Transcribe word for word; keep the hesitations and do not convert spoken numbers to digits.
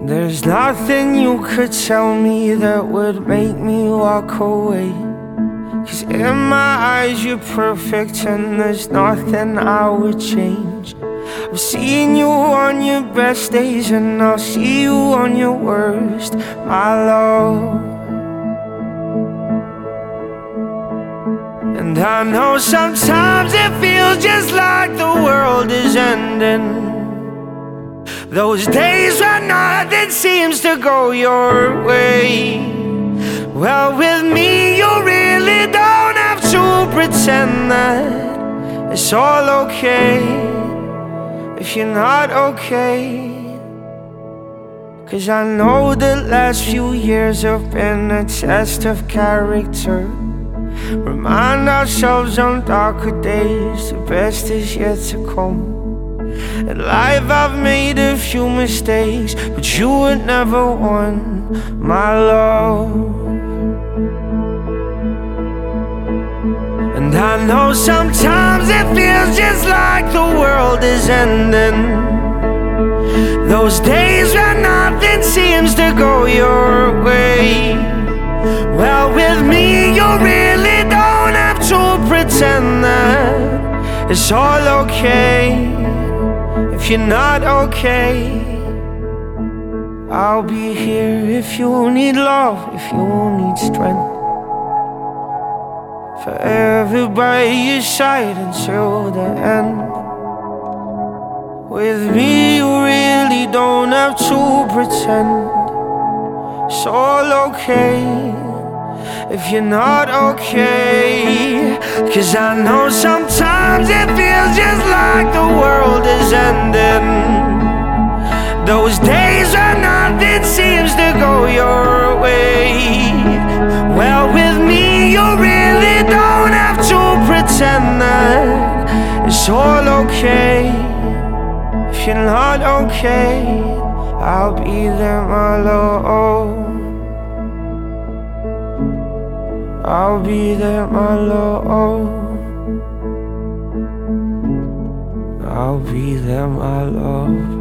There's nothing you could tell me that would make me walk away. 'Cause in my eyes you're perfect and there's nothing I would change. I've seen you on your best days and I'll see you on your worst, my love. And I know sometimes it feels just like the world is ending. Those days when nothing seems to go your way. Well, with me you really don't have to pretend that it's all okay if you're not okay. 'Cause I know the last few years have been a test of character. Remind ourselves on darker days the best is yet to come. In life I've made a few mistakes, but you were never one, my love. And I know sometimes it feels just like the world is ending. Those days when nothing seems to go your way. Well, with me you really don't have to pretend that it's all okay if you're not okay. I'll be here if you need love, if you need strength. Forever by your side until the end. With me you really don't have to pretend. It's all okay if you're not okay. 'Cause I know sometimes it feels just like the world is ending. Those days when nothing seems to go your way. Well, with me you really don't have to pretend that it's all okay if you're not okay. I'll be there, my love. I'll be there, my love. I'll be there, my love.